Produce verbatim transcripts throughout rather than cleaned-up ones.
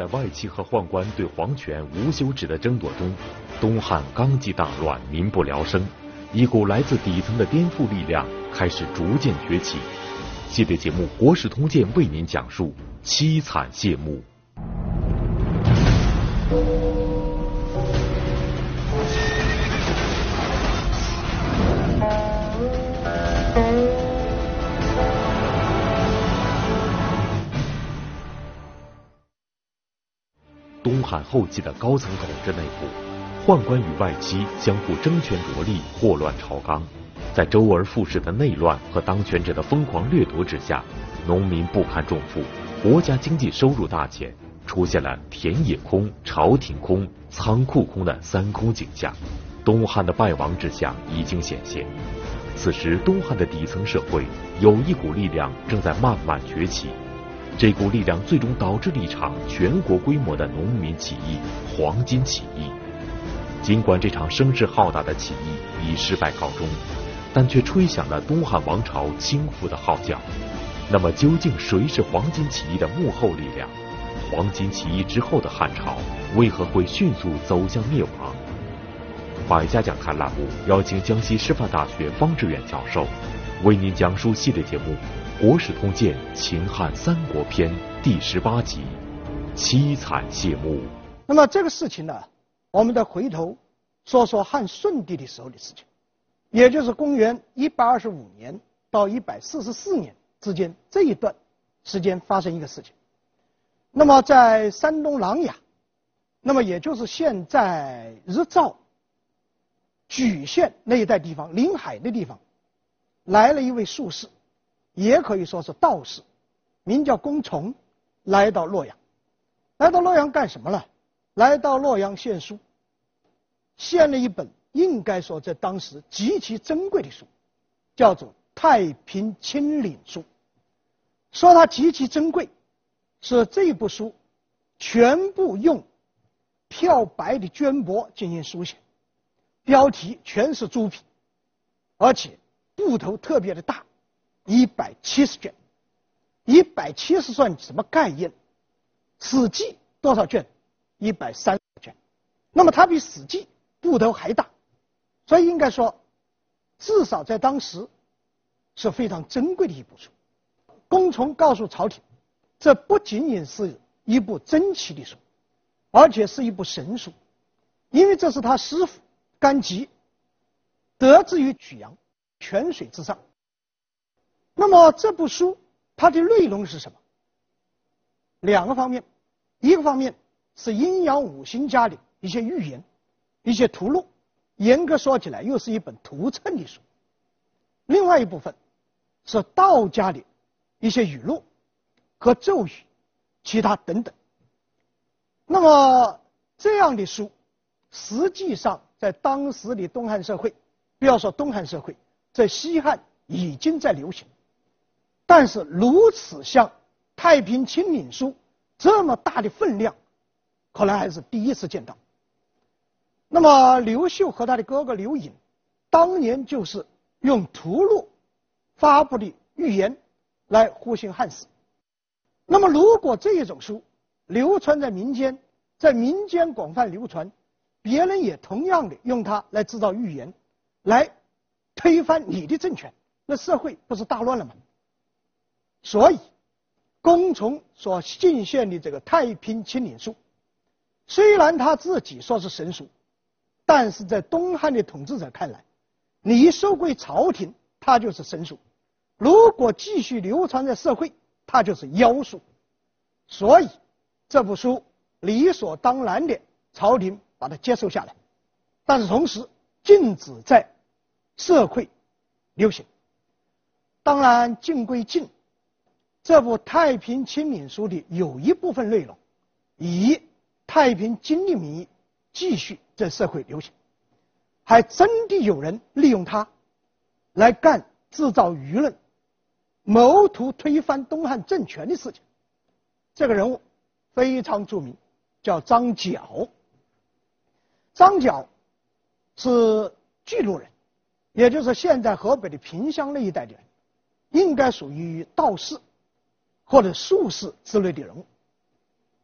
在外戚和宦官对皇权无休止的争夺中，东汉纲纪大乱，民不聊生，一股来自底层的颠覆力量开始逐渐崛起。系列节目《国史通鉴》为您讲述凄惨谢幕。东汉后期的高层统治内部，宦官与外戚相互争权夺利，祸乱朝纲。在周而复始的内乱和当权者的疯狂掠夺之下，农民不堪重负，国家经济收入大减，出现了田野空、朝廷空、仓库空的三空景象。东汉的败亡之象已经显现。此时，东汉的底层社会有一股力量正在慢慢崛起。这股力量最终导致了一场全国规模的农民起义——黄巾起义。尽管这场声势浩大的起义以失败告终，但却吹响了东汉王朝倾覆的号角。那么，究竟谁是黄巾起义的幕后力量？黄巾起义之后的汉朝为何会迅速走向灭亡？百家讲坛栏目邀请江西师范大学方志远教授为您讲述系列节目《国史通鉴·秦汉三国篇》第十八集《凄惨谢幕》。 那么这个事情呢，我们再回头说说汉顺帝的时候的事情，也就是公元一百二十五年到一百四十四年之间这一段时间发生一个事情。那么在山东琅琊，那么也就是现在日照、莒县那一带地方，临海的地方，来了一位术士，也可以说是道士，名叫公崇，来到洛阳。来到洛阳干什么呢？来到洛阳献书，献了一本应该说在当时极其珍贵的书，叫做《太平清领书》。说它极其珍贵，是这部书全部用漂白的绢帛进行书写，标题全是朱笔，而且部头特别的大，一百七十卷。一百七十算什么概念？史记多少卷？一百三十卷。那么它比史记部头还大，所以应该说至少在当时是非常珍贵的一部书。公崇告诉朝廷，这不仅仅是一部珍奇的书，而且是一部神书，因为这是他师父甘吉得之于曲阳，泉水之上。那么这部书它的内容是什么？两个方面，一个方面是阴阳五行家的一些预言，一些图录，严格说起来又是一本图谶的书。另外一部分是道家的一些语录和咒语，其他等等。那么这样的书实际上在当时的东汉社会，不要说东汉社会，在西汉已经在流行，但是如此像《太平清领书》这么大的分量，可能还是第一次见到。那么刘秀和他的哥哥刘隐当年就是用图录发布的预言来呼兴汉室。那么如果这一种书流传在民间，在民间广泛流传，别人也同样的用它来制造预言，来推翻你的政权，那社会不是大乱了吗？所以公崇所进献的这个《太平清领书》，虽然他自己说是神书，但是在东汉的统治者看来，你一收归朝廷，它就是神书；如果继续流传在社会，它就是妖术。所以这部书理所当然的朝廷把它接受下来，但是同时禁止在社会流行。当然禁归禁，这部《太平清领书》的有一部分内容以太平经的名义继续在社会流行，还真的有人利用它来干制造舆论、谋图推翻东汉政权的事情。这个人物非常著名，叫张角。张角是巨鹿人，也就是现在河北的萍乡那一带的人，应该属于道士或者术士之类的人物。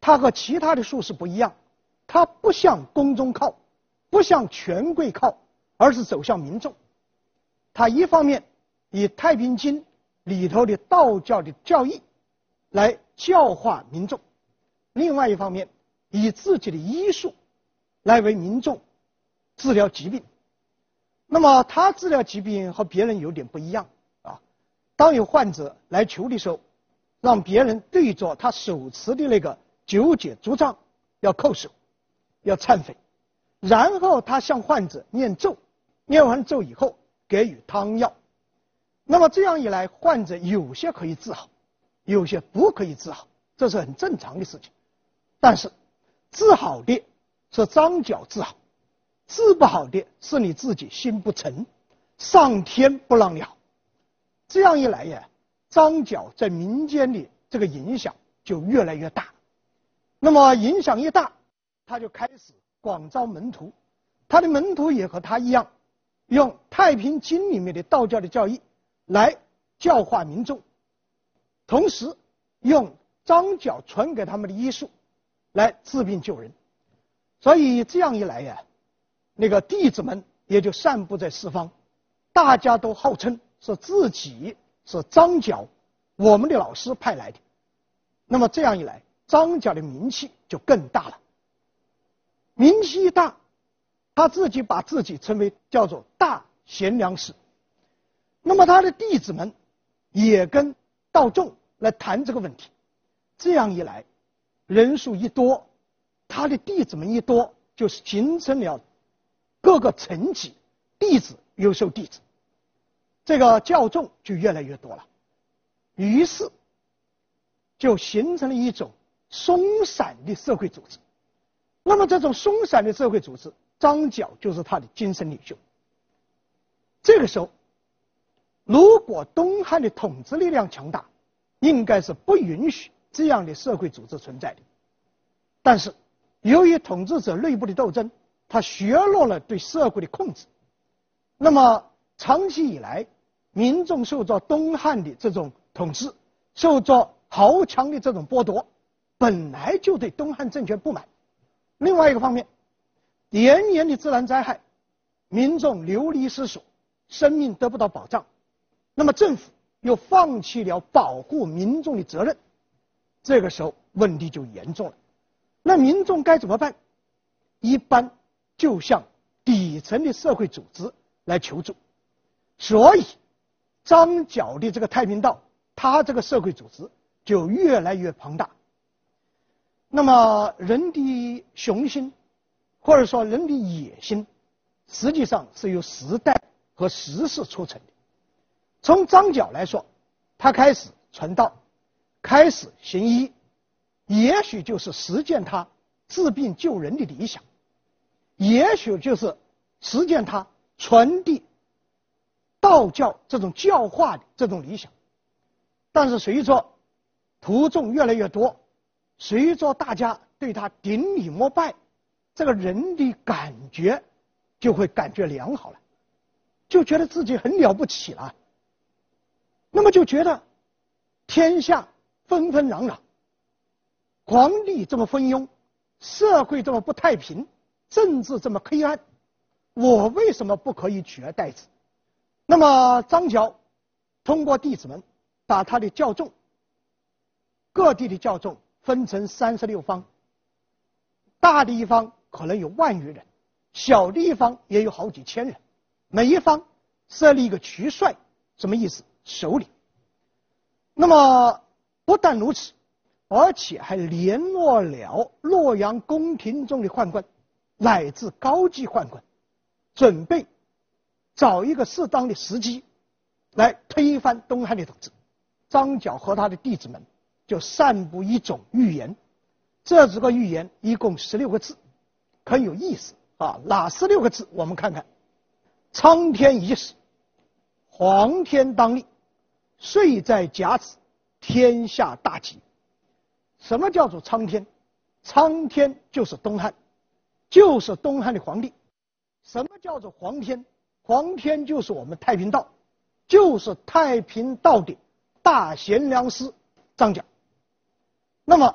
他和其他的术士不一样，他不向宫中靠，不向权贵靠，而是走向民众。他一方面以《太平经》里头的道教的教义来教化民众，另外一方面以自己的医术来为民众治疗疾病。那么他治疗疾病和别人有点不一样啊。当有患者来求的时候，让别人对着他手持的那个九节竹杖要叩首，要忏悔，然后他向患者念咒，念完咒以后给予汤药。那么这样一来，患者有些可以治好，有些不可以治好，这是很正常的事情。但是治好的是张角治好，治不好的是你自己心不诚，上天不让你好。这样一来呀，张角在民间的这个影响就越来越大。那么影响一大，他就开始广招门徒，他的门徒也和他一样，用《太平经》里面的道教的教义来教化民众，同时用张角传给他们的医术来治病救人。所以这样一来呀，那个弟子们也就散布在四方，大家都号称是自己是张角我们的老师派来的。那么这样一来，张角的名气就更大了。名气一大，他自己把自己称为叫做大贤良师。那么他的弟子们也跟道众来谈这个问题。这样一来，人数一多，他的弟子们一多，就形成了各个层级弟子优秀弟子，这个教众就越来越多了。于是就形成了一种松散的社会组织。那么这种松散的社会组织，张角就是他的精神领袖。这个时候，如果东汉的统治力量强大，应该是不允许这样的社会组织存在的。但是由于统治者内部的斗争，它削弱了对社会的控制。那么长期以来，民众受着东汉的这种统治，受着豪强的这种剥夺，本来就对东汉政权不满。另外一个方面，连年的自然灾害，民众流离失所，生命得不到保障，那么政府又放弃了保护民众的责任，这个时候问题就严重了。那民众该怎么办？一般就向底层的社会组织来求助。所以张角的这个太平道，他这个社会组织就越来越庞大。那么人的雄心，或者说人的野心，实际上是由时代和时势促成的。从张角来说，他开始传道，开始行医，也许就是实践他治病救人的理想，也许就是实践他传递道教这种教化的这种理想。但是随着徒众越来越多，随着大家对他顶礼膜拜，这个人的感觉就会感觉良好了，就觉得自己很了不起了。那么就觉得天下纷纷攘攘，皇帝这么昏庸，社会这么不太平，政治这么黑暗，我为什么不可以取而代之？那么张角通过弟子们把他的教众，各地的教众分成三十六方，大的一方可能有万余人，小的一方也有好几千人，每一方设立一个渠帅，什么意思？首领。那么不但如此，而且还联络了洛阳宫廷中的宦官，乃至高级宦官，准备找一个适当的时机来推翻东汉的统治。张角和他的弟子们就散布一种预言，这几个预言一共十六个字，很有意思啊。哪十六个字？我们看看：苍天已死，黄天当立，岁在甲子，天下大吉。什么叫做苍天？苍天就是东汉，就是东汉的皇帝。什么叫做黄天？黄天就是我们太平道，就是太平道的大贤良师张角。那么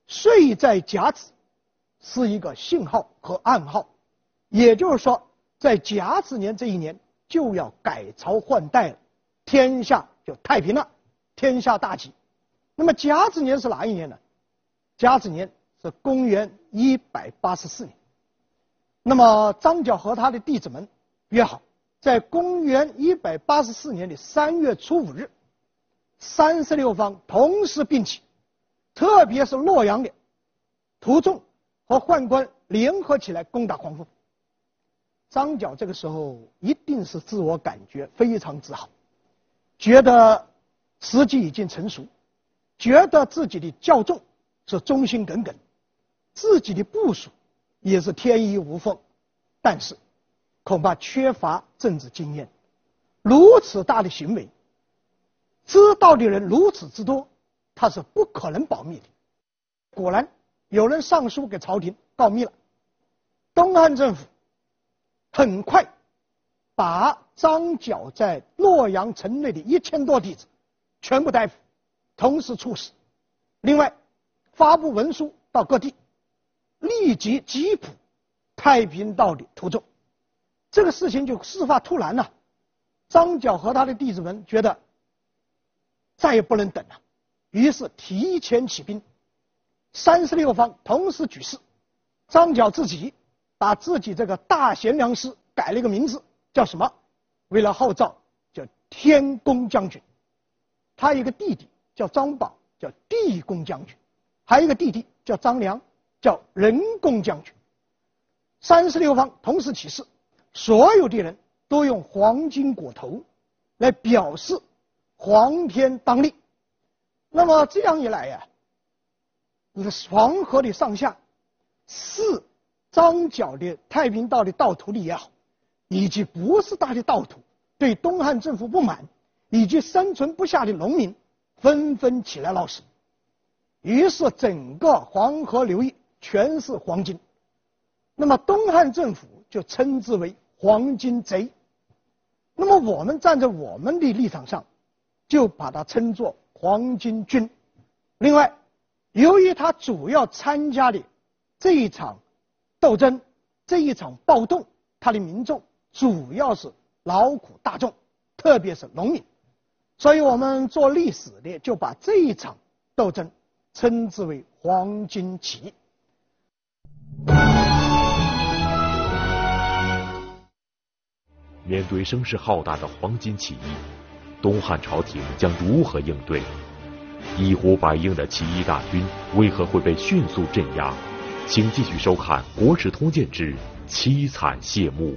岁在甲子是一个信号和暗号，也就是说，在甲子年这一年就要改朝换代了，天下就太平了，天下大吉。那么甲子年是哪一年呢？甲子年是公元一百八十四年。那么张角和他的弟子们约好，在公元一百八十四年的三月初五日，三十六方同时并起，特别是洛阳的屠众和宦官联合起来攻打黄蜂。张角这个时候一定是自我感觉非常自豪，觉得时机已经成熟，觉得自己的教众是忠心耿耿，自己的部属也是天衣无缝，但是恐怕缺乏政治经验，如此大的行为，知道的人如此之多，他是不可能保密的。果然有人上书给朝廷告密了，东汉政府很快把张角在洛阳城内的一千多弟子全部逮捕，同时处死。另外发布文书到各地，立即缉捕太平道的屠众。这个事情就事发突然了，张角和他的弟子们觉得再也不能等了，于是提前起兵，三十六方同时举事。张角自己把自己这个大贤良师改了一个名字，叫什么？为了号召，叫天公将军。他一个弟弟叫张宝，叫地公将军；还有一个弟弟叫张良，叫人公将军。三十六方同时起事，所有的人都用黄金裹头来表示皇天当立。那么这样一来呀、啊，黄河的上下是张角的太平道的道徒的也好，以及不是他的道徒对东汉政府不满，以及生存不下的农民纷纷起来闹事。于是整个黄河流域全是黄金，那么东汉政府就称之为黄金贼。那么我们站在我们的立场上，就把它称作黄巾军。另外，由于他主要参加的这一场斗争，这一场暴动，他的民众主要是劳苦大众，特别是农民，所以我们做历史的就把这一场斗争称之为黄巾起义。 面对声势浩大的黄巾起义，东汉朝廷将如何应对？一呼百应的起义大军为何会被迅速镇压？请继续收看《国史通鉴之凄惨谢幕》。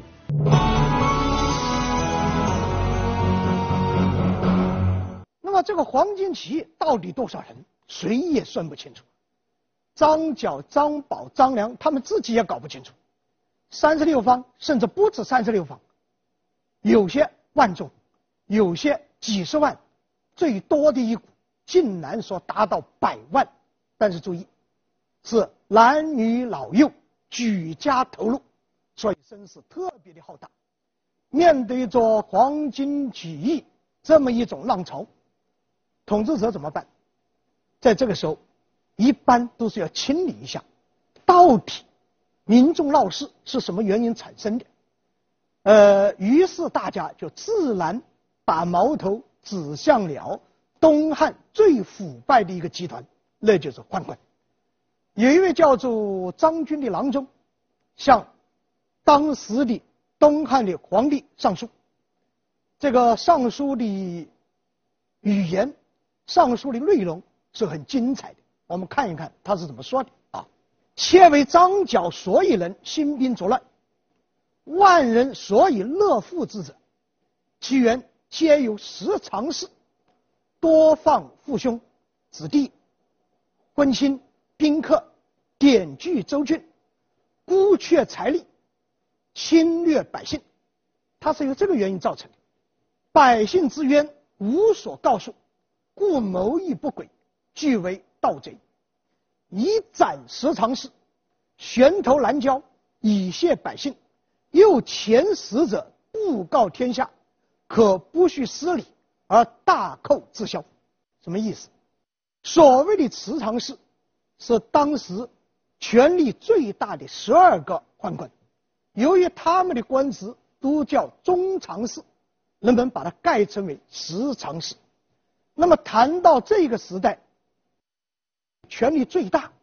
那么这个黄巾起义到底多少人，谁也算不清楚。张角、张宝、张良他们自己也搞不清楚。三十六方甚至不止三十六方，有些万众，有些几十万，最多的一股竟然说达到百万。但是注意，是男女老幼举家投入，所以声势特别的浩大。面对着黄巾起义这么一种浪潮，统治者怎么办？在这个时候一般都是要清理一下，到底民众闹事是什么原因产生的。呃，于是大家就自然把矛头指向了东汉最腐败的一个集团，那就是宦官。有一位叫做张军的郎中向当时的东汉的皇帝上书，这个上书的语言，上书的内容是很精彩的，我们看一看他是怎么说的啊。窃为张角所以人兴兵作乱，万人所以乐富之者，其源皆有十常侍，多放父兄、子弟、婚亲、宾客，典据州郡，孤却财力，侵略百姓。它是由这个原因造成的。百姓之冤无所告诉，故谋议不轨，俱为盗贼。以斩十常侍，悬头拦交，以谢百姓。又遣使者布告天下，可不恤失礼而大寇自销。什么意思？所谓的十常侍是当时权力最大的十二个宦官，由于他们的官职都叫中常侍，人们把它概称为十常侍。那么谈到这个时代，权力最大、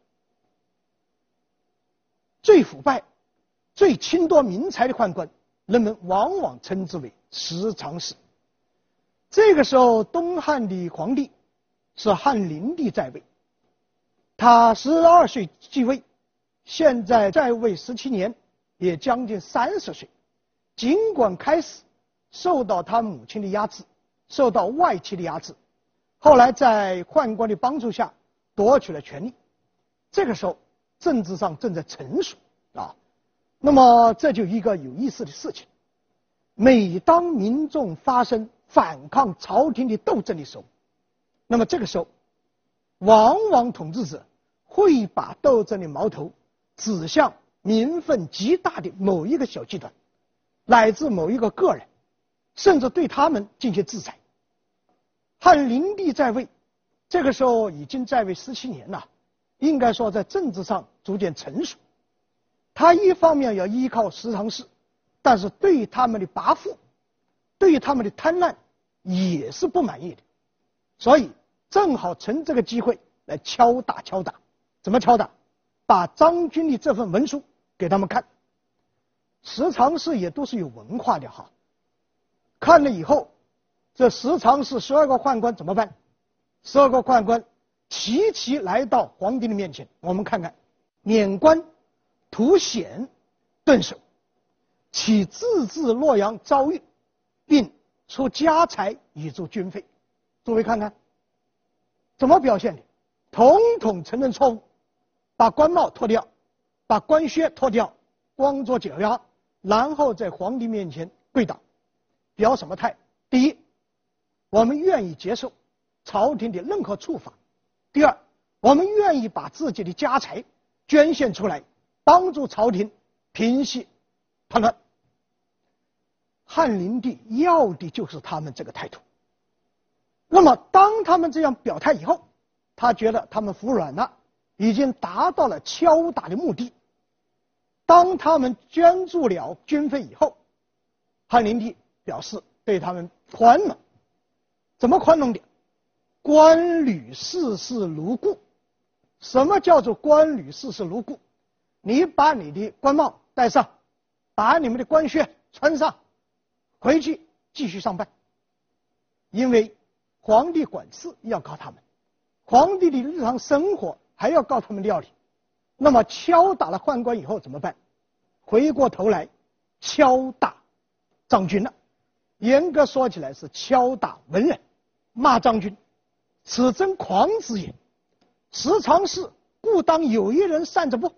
最腐败、最侵夺民财的宦官，人们往往称之为十常侍。这个时候，东汉的皇帝是汉灵帝在位，他十二岁继位，现在在位十七年，也将近三十岁。尽管开始受到他母亲的压制，受到外戚的压制，后来在宦官的帮助下夺取了权力。这个时候，政治上正在成熟啊。那么这就一个有意思的事情，每当民众发生反抗朝廷的斗争的时候，那么这个时候，往往统治者会把斗争的矛头指向民愤极大的某一个小集团，乃至某一个个人，甚至对他们进行制裁。汉灵帝在位，这个时候已经在位十七年了，应该说在政治上逐渐成熟。他一方面要依靠十常侍，但是对他们的跋扈，对他们的贪婪也是不满意的，所以正好趁这个机会来敲打敲打。怎么敲打？把张军的这份文书给他们看。十常侍也都是有文化的哈，看了以后，这十常侍十二个宦官怎么办？十二个宦官齐齐来到皇帝的面前，我们看看，免官图显顿首，起自治洛阳遭遇，并出家财以助军费。诸位看看怎么表现的，统统承认错误，把官帽脱掉，把官靴脱掉，光着脚丫，然后在皇帝面前跪倒，表什么态？第一，我们愿意接受朝廷的任何处罚；第二，我们愿意把自己的家财捐献出来，帮助朝廷平息叛乱。汉灵帝要的就是他们这个态度。那么当他们这样表态以后，他觉得他们服软了，已经达到了敲打的目的。当他们捐助了军费以后，汉灵帝表示对他们宽容。怎么宽容的？官履事事如故。什么叫做官履事事如故？你把你的官帽戴上，把你们的官靴穿上，回去继续上班。因为皇帝管事要靠他们，皇帝的日常生活还要靠他们料理。那么敲打了宦官以后怎么办？回过头来敲打张军了。严格说起来是敲打文人，骂张军，此真狂之也。十常侍故当有一人善者不？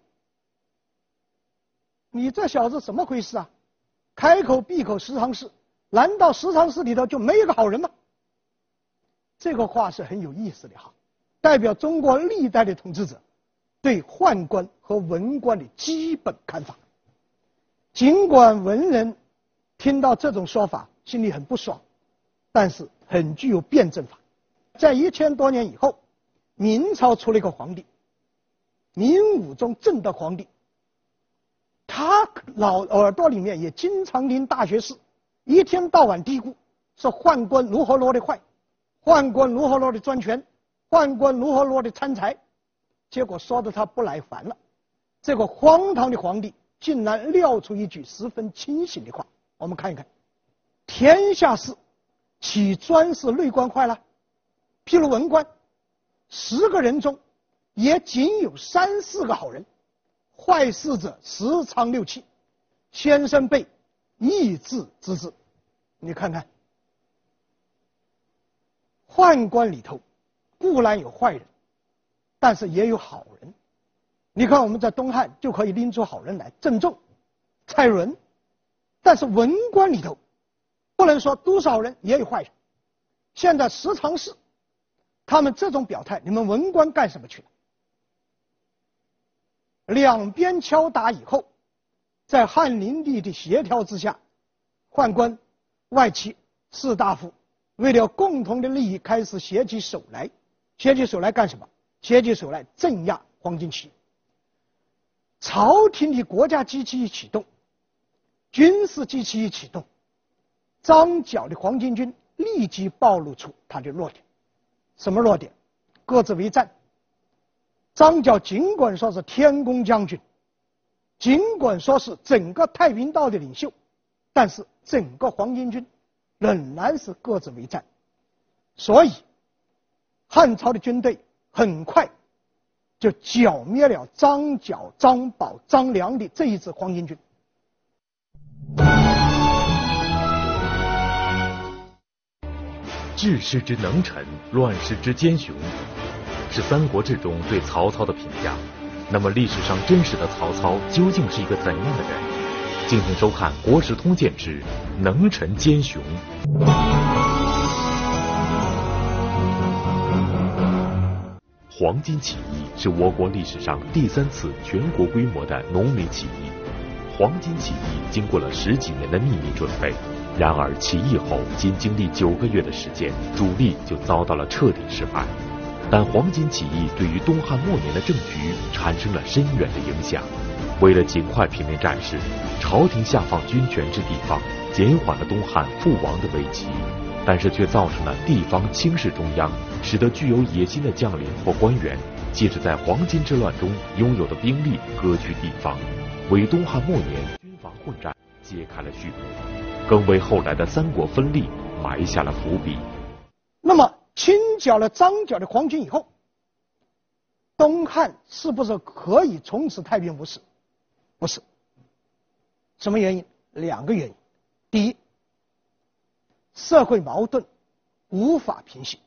你这小子怎么回事啊？开口闭口十常侍，难道十常侍里头就没有个好人吗？这个话是很有意思的哈，代表中国历代的统治者对宦官和文官的基本看法。尽管文人听到这种说法心里很不爽，但是很具有辩证法。在一千多年以后，明朝出了一个皇帝，明武宗正德皇帝，他老耳朵里面也经常听大学士一天到晚嘀咕，说宦官如何落的坏，宦官如何落的专权，宦官如何落的贪财。结果说的他不耐烦了，这个荒唐的皇帝竟然撂出一句十分清醒的话，我们看一看。天下事岂专是内官坏了？譬如文官，十个人中也仅有三四个好人，坏事者十常六七，先生辈意志之之。你看看，宦官里头固然有坏人，但是也有好人。你看我们在东汉就可以拎出好人来，郑重、蔡伦。但是文官里头不能说多少人也有坏人。现在十常侍他们这种表态，你们文官干什么去了？两边敲打以后，在汉灵帝的协调之下，宦官、外戚、士大夫为了共同的利益开始携起手来。携起手来干什么？携起手来镇压黄巾起义。朝廷的国家机器一启动，军事机器一启动，张角的黄巾军立即暴露出他的弱点。什么弱点？各自为战。张角尽管说是天公将军，尽管说是整个太平道的领袖，但是整个黄巾军仍然是各自为战。所以汉朝的军队很快就剿灭了张角、张宝、张良的这一支黄巾军。 治世之能臣，乱世之奸雄，是《三国志》中对曹操的评价。那么历史上真实的曹操究竟是一个怎样的人？敬请收看《国史通鉴之能臣奸雄》。黄巾起义是我国历史上第三次全国规模的农民起义。黄巾起义经过了十几年的秘密准备，然而起义后仅经历九个月的时间，主力就遭到了彻底失败。但黄巾起义对于东汉末年的政局产生了深远的影响。为了尽快平定战事，朝廷下放军权至地方，减缓了东汉覆亡的危机，但是却造成了地方轻视中央，使得具有野心的将领或官员借着在黄巾之乱中拥有的兵力割据地方，为东汉末年军阀混战揭开了序幕，更为后来的三国分立埋下了伏笔。 那么清剿了张角的黄巾以后，东汉是不是可以从此太平无事？不是。什么原因？两个原因。第一，社会矛盾无法平息，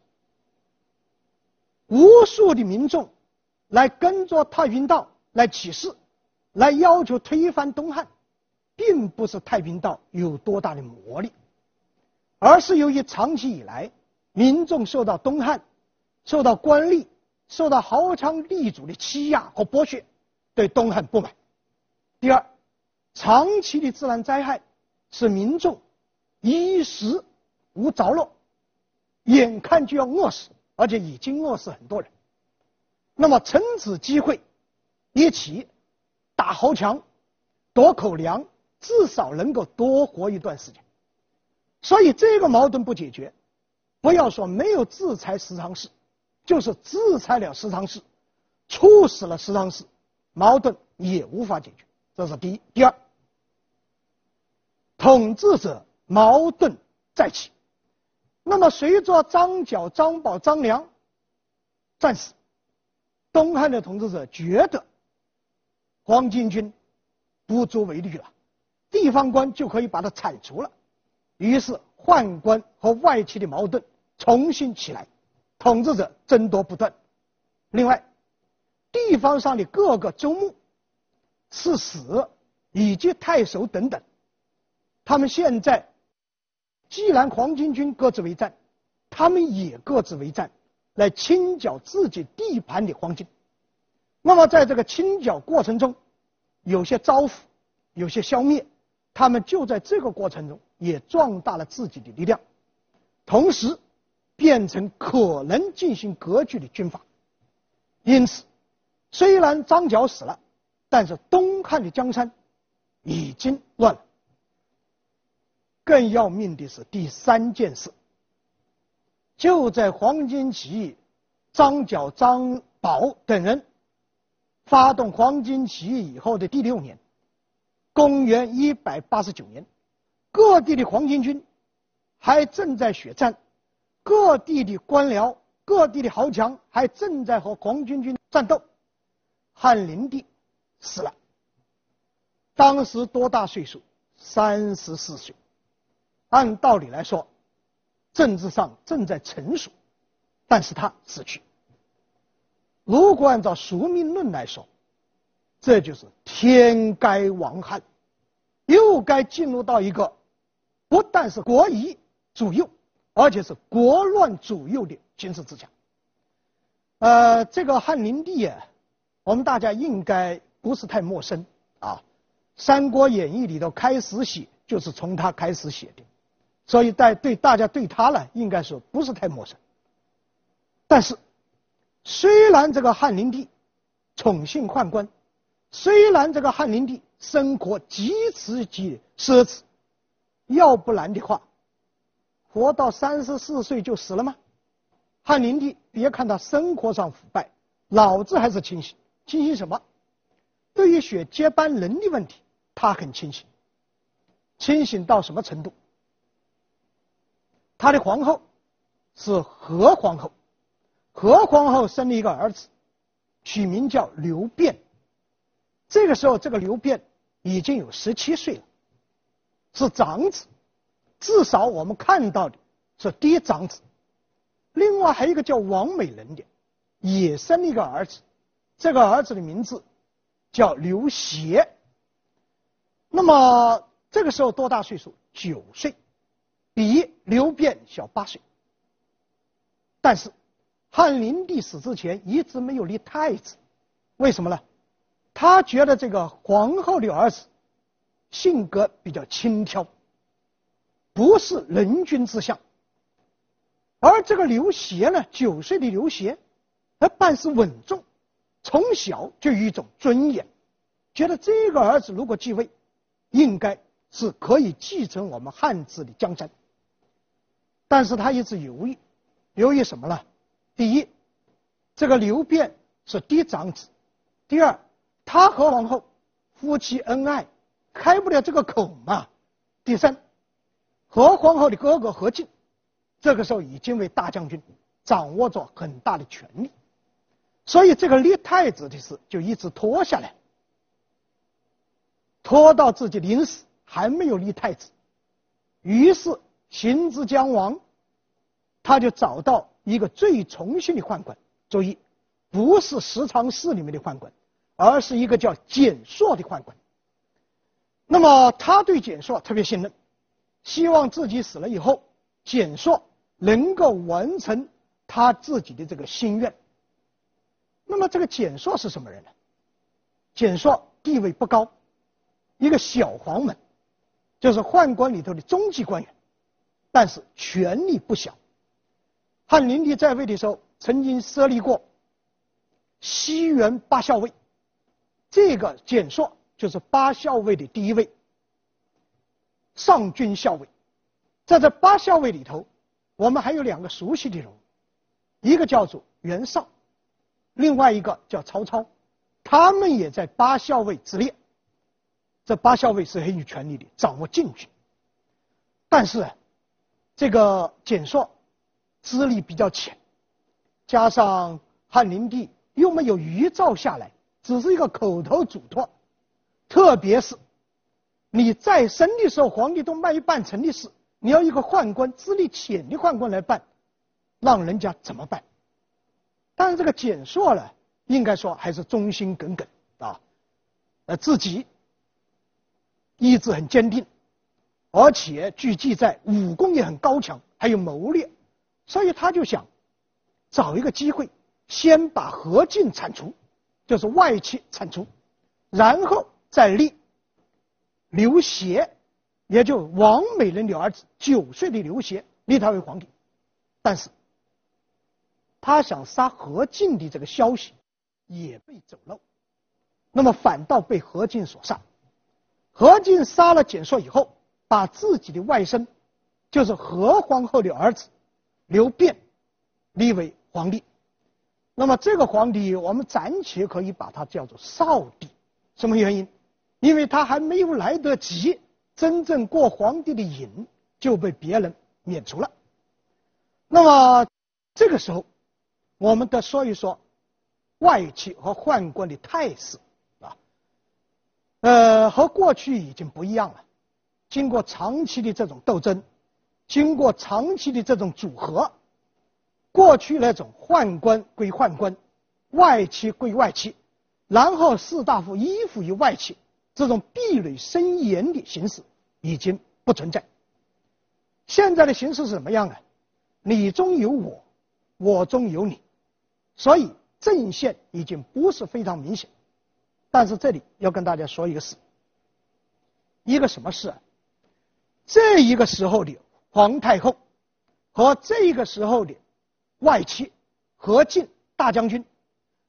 无数的民众来跟着太平道来起事，来要求推翻东汉，并不是太平道有多大的魔力，而是由于长期以来民众受到东汉、受到官吏、受到豪强吏主的欺压和剥削，对东汉不满。第二，长期的自然灾害使民众衣食无着落，眼看就要饿死，而且已经饿死很多人。那么趁此机会一起打豪强，夺口粮，至少能够多活一段时间。所以这个矛盾不解决，不要说没有制裁十常侍，就是制裁了十常侍，处死了十常侍，矛盾也无法解决。这是第一。第二，统治者矛盾再起。那么随着张角、张宝、张良战死，东汉的统治者觉得黄巾军不足为虑了，地方官就可以把它铲除了，于是宦官和外戚的矛盾重新起来，统治者争夺不断。另外，地方上的各个州牧、刺史以及太守等等，他们现在既然黄巾军各自为战，他们也各自为战，来清剿自己地盘的黄巾。那么在这个清剿过程中，有些招抚，有些消灭，他们就在这个过程中也壮大了自己的力量，同时变成可能进行割据的军阀。因此虽然张角死了，但是东汉的江山已经乱了。更要命的是第三件事，就在黄巾起义，张角、张宝等人发动黄巾起义以后的第六年，公元一百八十九年，各地的黄巾军还正在血战，各地的官僚、各地的豪强还正在和黄巾军战斗。汉灵帝死了，当时多大岁数？三十四岁。按道理来说，政治上正在成熟，但是他死去。如果按照宿命论来说，这就是天该亡汉，又该进入到一个不但是国夷左右，而且是国乱左右的形势之下。呃，这个汉灵帝啊，我们大家应该不是太陌生啊，《三国演义》里头开始写就是从他开始写的，所以在对大家对他呢，应该说不是太陌生。但是虽然这个汉灵帝宠幸宦官。虽然这个汉灵帝生活极其极奢侈，要不然的话，活到三十四岁就死了吗？汉灵帝别看他生活上腐败，脑子还是清醒。清醒什么？对于选接班人的问题，他很清醒。清醒到什么程度？他的皇后是何皇后，何皇后生了一个儿子，取名叫刘辩。这个时候，这个刘辩已经有十七岁了，是长子，至少我们看到的是第一长子。另外还有一个叫王美人的，也生了一个儿子，这个儿子的名字叫刘协。那么这个时候多大岁数？九岁，比刘辩小八岁。但是汉灵帝死之前一直没有立太子，为什么呢？他觉得这个皇后的儿子性格比较轻佻，不是人君之相。而这个刘协呢，九岁的刘协，他办事稳重，从小就有一种尊严，觉得这个儿子如果继位，应该是可以继承我们汉字的江山。但是他一直犹豫，犹豫什么呢？第一，这个刘辩是嫡长子；第二，他和皇后夫妻恩爱，开不了这个口嘛；第三，何皇后的哥哥何进，这个时候已经为大将军，掌握着很大的权力，所以这个立太子的事就一直拖下来，拖到自己临死还没有立太子。于是行之将亡，他就找到一个最崇信的宦官，注意，不是十常侍里面的宦官，而是一个叫蹇硕的宦官。那么他对蹇硕特别信任，希望自己死了以后，蹇硕能够完成他自己的这个心愿。那么这个蹇硕是什么人呢？蹇硕地位不高，一个小黄门，就是宦官里头的中级官员，但是权力不小。汉灵帝在位的时候，曾经设立过西园八校尉，这个蹇硕就是八校尉的第一位，上军校尉。在这八校尉里头，我们还有两个熟悉的人物，一个叫做袁绍，另外一个叫曹操，他们也在八校尉之列。这八校尉是很有权力的，掌握禁军。但是这个蹇硕资历比较浅，加上汉灵帝又没有遗诏下来，只是一个口头嘱托。特别是你在生的时候，皇帝都没办成的事，你要一个宦官，资历浅的宦官来办，让人家怎么办？但是这个蹇硕呢，应该说还是忠心耿耿啊，呃，自己意志很坚定，而且据记载武功也很高强，还有谋略，所以他就想找一个机会，先把何进铲除，就是外戚铲除，然后再立刘协，也就王美人的儿子，九岁的刘协立他为皇帝。但是他想杀何进的这个消息也被走漏，那么反倒被何进所杀。何进杀了蹇硕以后，把自己的外甥，就是何皇后的儿子刘辩立为皇帝。那么这个皇帝我们暂且可以把他叫做少帝。什么原因？因为他还没有来得及真正过皇帝的瘾，就被别人免除了。那么这个时候我们得说一说外戚和宦官的态势啊，呃，和过去已经不一样了。经过长期的这种斗争，经过长期的这种组合，过去那种宦官归宦官，外戚归外戚，然后士大夫依附于外戚，这种壁垒森严的形式已经不存在。现在的形势是什么样啊？你中有我，我中有你，所以阵线已经不是非常明显。但是这里要跟大家说一个事，一个什么事啊？这一个时候的皇太后和这个时候的外戚何进大将军，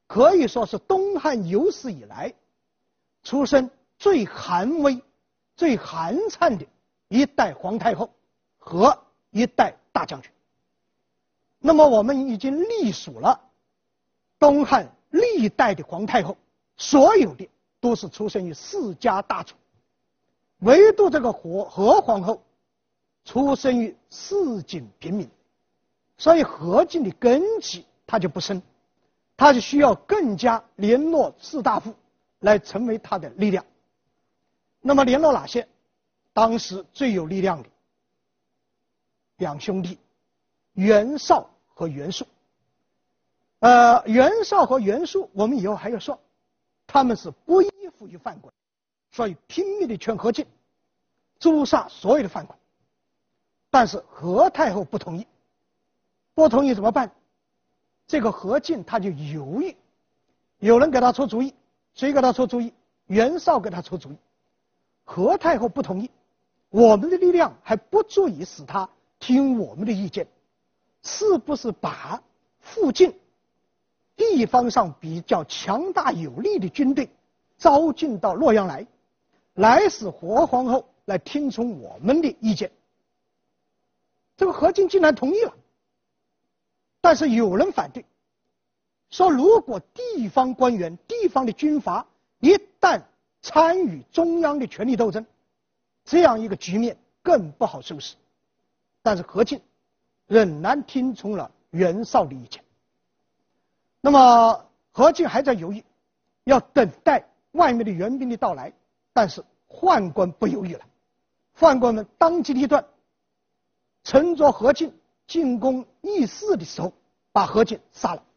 可以说是东汉有史以来出身最寒微、最寒碜的一代皇太后和一代大将军。那么我们已经历数了东汉历代的皇太后，所有的都是出身于世家大族，唯独这个何何皇后出身于市井平民，所以何进的根基他就不深，他就需要更加联络士大夫来成为他的力量。那么联络哪些？当时最有力量的两兄弟袁绍和袁术。呃，袁绍和袁术我们以后还要说，他们是不依附于范国，所以拼命的劝何进诛杀所有的范国。但是何太后不同意，不同意怎么办？这个何进他就犹豫，有人给他出主意，谁给他出主意？袁绍给他出主意。何太后不同意，我们的力量还不足以使他听我们的意见，是不是把附近地方上比较强大有力的军队招进到洛阳来，来使何皇后来听从我们的意见？这个何进竟然同意了。但是有人反对，说如果地方官员、地方的军阀一旦参与中央的权力斗争，这样一个局面更不好收拾。但是何进仍然听从了袁绍的意见。那么何进还在犹豫，要等待外面的援兵的到来，但是宦官不犹豫了，宦官们当机立断，趁着何进进攻议事的时候，把何进杀了。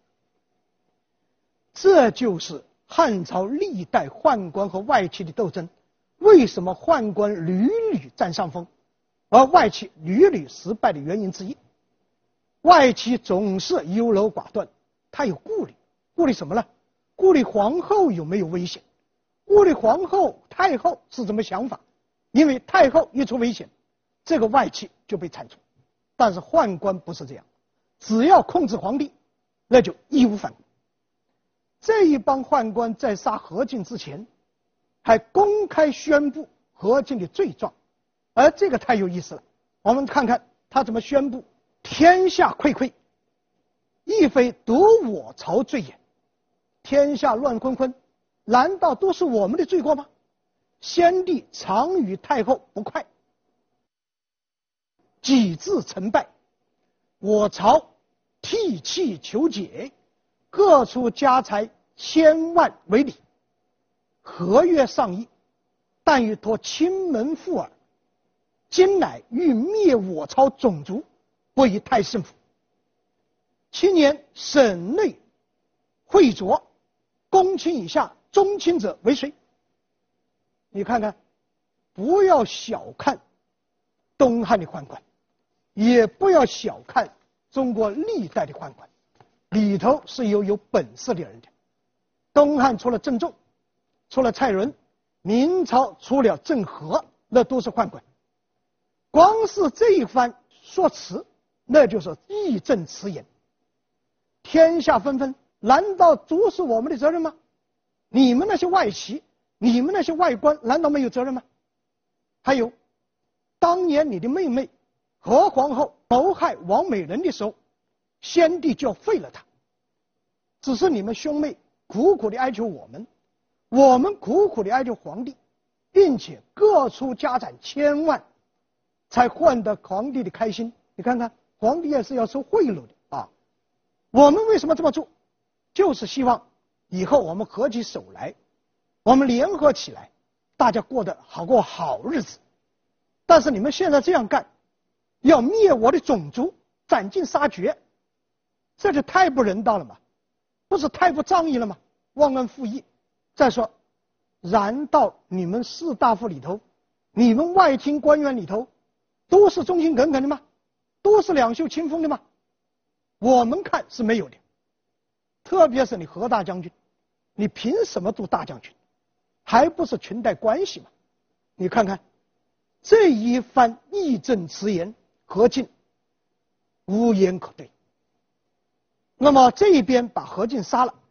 这就是汉朝历代宦官和外戚的斗争，为什么宦官屡屡占上风，而外戚屡屡失败的原因之一。外戚总是优柔寡断，他有顾虑，顾虑什么呢？顾虑皇后有没有危险，顾虑皇后、太后是什么想法，因为太后一出危险，这个外戚就被铲除。但是宦官不是这样，只要控制皇帝，那就义无反顾。这一帮宦官在杀何进之前，还公开宣布何进的罪状，而这个太有意思了。我们看看他怎么宣布：天下溃溃，亦非独我朝罪也。天下乱纷纷，难道都是我们的罪过吗？先帝常与太后不快，己自成败，我朝涕泣求解，各出家财千万为礼，合约上议，但欲托亲门妇耳，今乃欲灭我朝种族，不以太甚府。七年省内会酌，公卿以下中卿者为谁？你看看，不要小看东汉的宦官，也不要小看中国历代的宦官，里头是有有本事的人的。东汉出了郑重，出了蔡伦，明朝出了郑和，那都是宦官。光是这一番说辞，那就是义正辞严。天下纷纷，难道都是我们的责任吗？你们那些外戚，你们那些外官，难道没有责任吗？还有，当年你的妹妹何皇后谋害王美人的时候，先帝就要废了她，只是你们兄妹苦苦的哀求我们，我们苦苦的哀求皇帝，并且各出家产千万，才换得皇帝的开心。你看看，皇帝也是要收贿赂的啊。我们为什么这么做？就是希望以后我们合起手来，我们联合起来，大家过得好过好日子。但是你们现在这样干，要灭我的种族，斩尽杀绝，这就太不人道了嘛，不是太不仗义了吗？忘恩负义。再说，难道你们士大夫里头，你们外厅官员里头，都是忠心耿耿的吗？都是两袖清风的吗？我们看是没有的。特别是你何大将军，你凭什么做大将军？还不是裙带关系吗？你看看这一番义正辞严，何进无言可对。那么这一边把何进杀了，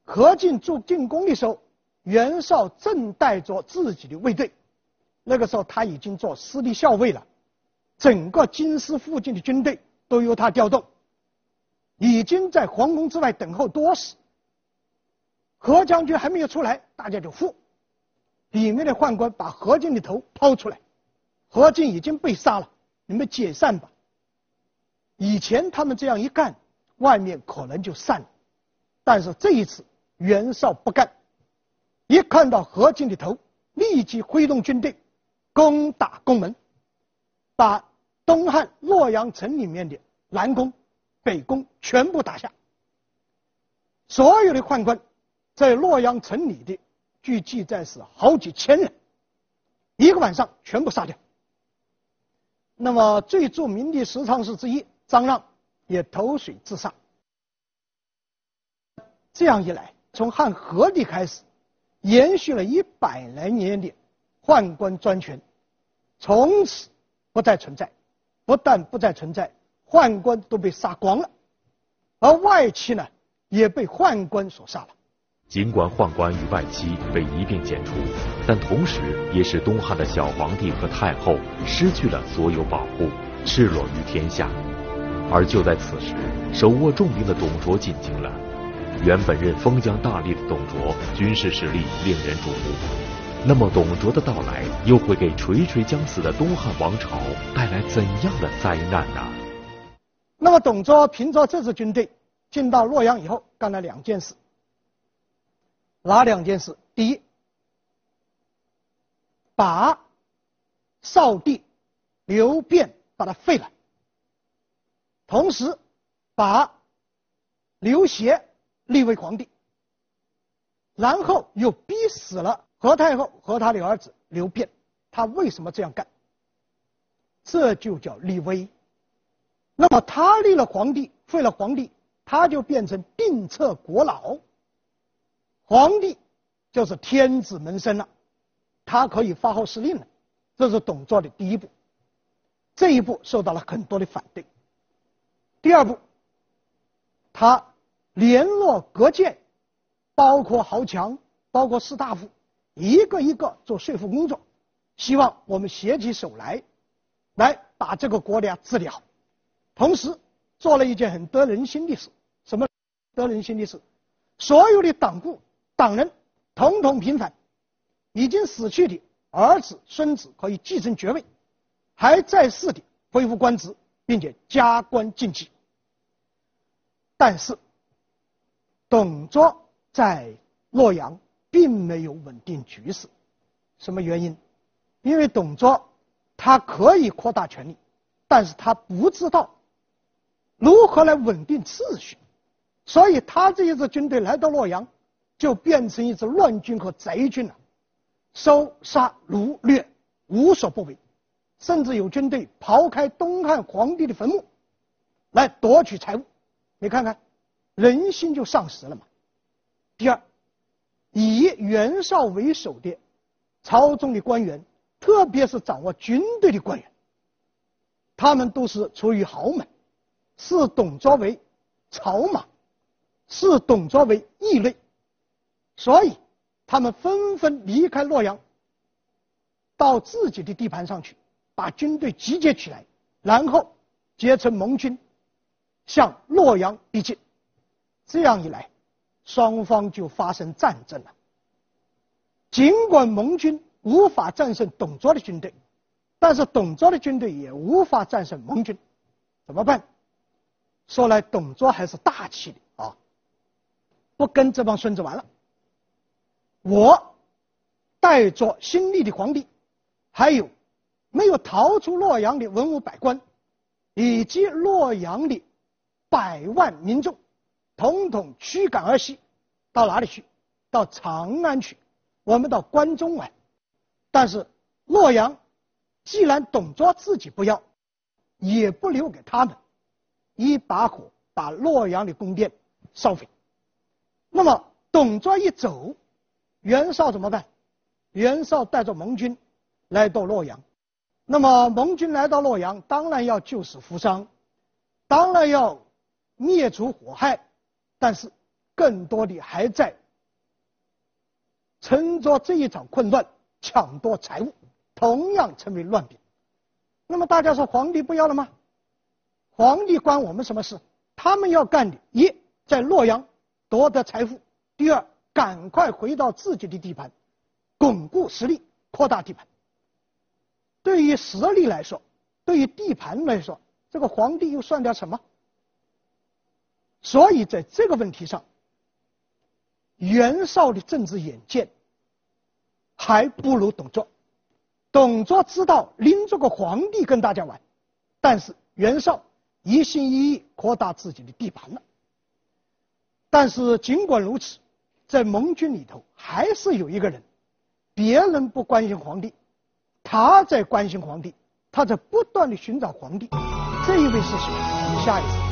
何进做进攻的时候，袁绍正带着自己的卫队，那个时候他已经做司隶校尉了，整个京师附近的军队都由他调动，已经在皇宫之外等候多时。何将军还没有出来，大家就呼，里面的宦官把何进的头抛出来，何进已经被杀了，你们解散吧。以前他们这样一干，外面可能就散了，但是这一次袁绍不干，一看到何进的头，立即挥动军队攻打宫门，把东汉洛阳城里面的南宫、北宫全部打下。所有的宦官在洛阳城里的，据记载是好几千人，一个晚上全部杀掉。那么最著名的十常侍之一张让也投水自杀。这样一来，从汉和帝开始，延续了一百来年的宦官专权，从此不再存在。不但不再存在，宦官都被杀光了，而外戚呢，也被宦官所杀了。 尽管宦官与外戚被一并剪除，但同时也使东汉的小皇帝和太后失去了所有保护，赤裸于天下。而就在此时，手握重兵的董卓进京了。原本任封疆大吏的董卓，军事实力令人瞩目。那么董卓的到来，又会给垂垂将死的东汉王朝带来怎样的灾难呢？ 那么董卓凭着这支军队进到洛阳以后，干了两件事。哪两件事？第一，把少帝刘辩把他废了，同时把刘协立为皇帝，然后又逼死了何太后和他的儿子刘辩。他为什么这样干？这就叫立威。那么他立了皇帝，废了皇帝，他就变成定策国老，皇帝就是天子门生了，他可以发号施令了。这是董卓的第一步，这一步受到了很多的反对。第二步，他联络各界，包括豪强，包括士大夫，一个一个做说服工作，希望我们携起手来，来把这个国家治理好。同时做了一件很得人心的事。什么得人心的事？所有的党部党人统统平反，已经死去的儿子孙子可以继承爵位，还在世的恢复官职，并且加官进爵。但是董卓在洛阳并没有稳定局势。什么原因？因为董卓他可以扩大权力，但是他不知道如何来稳定秩序，所以他这一支军队来到洛阳，就变成一支乱军和贼军了，收杀掳掠无所不为，甚至有军队刨开东汉皇帝的坟墓来夺取财物。你看看，人心就丧失了嘛。第二，以袁绍为首的朝中的官员，特别是掌握军队的官员，他们都是出于豪门，视董卓为草莽，视董卓为异类，所以他们纷纷离开洛阳，到自己的地盘上去，把军队集结起来，然后结成盟军，向洛阳逼近。这样一来，双方就发生战争了。尽管盟军无法战胜董卓的军队，但是董卓的军队也无法战胜盟军，怎么办？说来董卓还是大气的啊，不跟这帮孙子玩了。我带着新立的皇帝，还有没有逃出洛阳的文武百官，以及洛阳的百万民众，统统驱赶而西。到哪里去？到长安去。我们到关中玩。但是洛阳既然董卓自己不要，也不留给他们，一把火把洛阳的宫殿烧毁。那么董卓一走，袁绍怎么办？袁绍带着盟军来到洛阳。那么盟军来到洛阳，当然要救死扶伤，当然要灭除祸害，但是更多的还在乘着这一场混乱抢夺财物，同样成为乱兵。那么大家说皇帝不要了吗？皇帝关我们什么事？他们要干的，一在洛阳夺得财富，第二赶快回到自己的地盘，巩固实力，扩大地盘。对于实力来说，对于地盘来说，这个皇帝又算点什么？所以在这个问题上，袁绍的政治眼见还不如董卓。董卓知道拎着个皇帝跟大家玩，但是袁绍一心一意扩大自己的地盘了。但是尽管如此，在盟军里头还是有一个人，别人不关心皇帝，他在关心皇帝，他在不断的寻找皇帝。这一位是谁？下一次。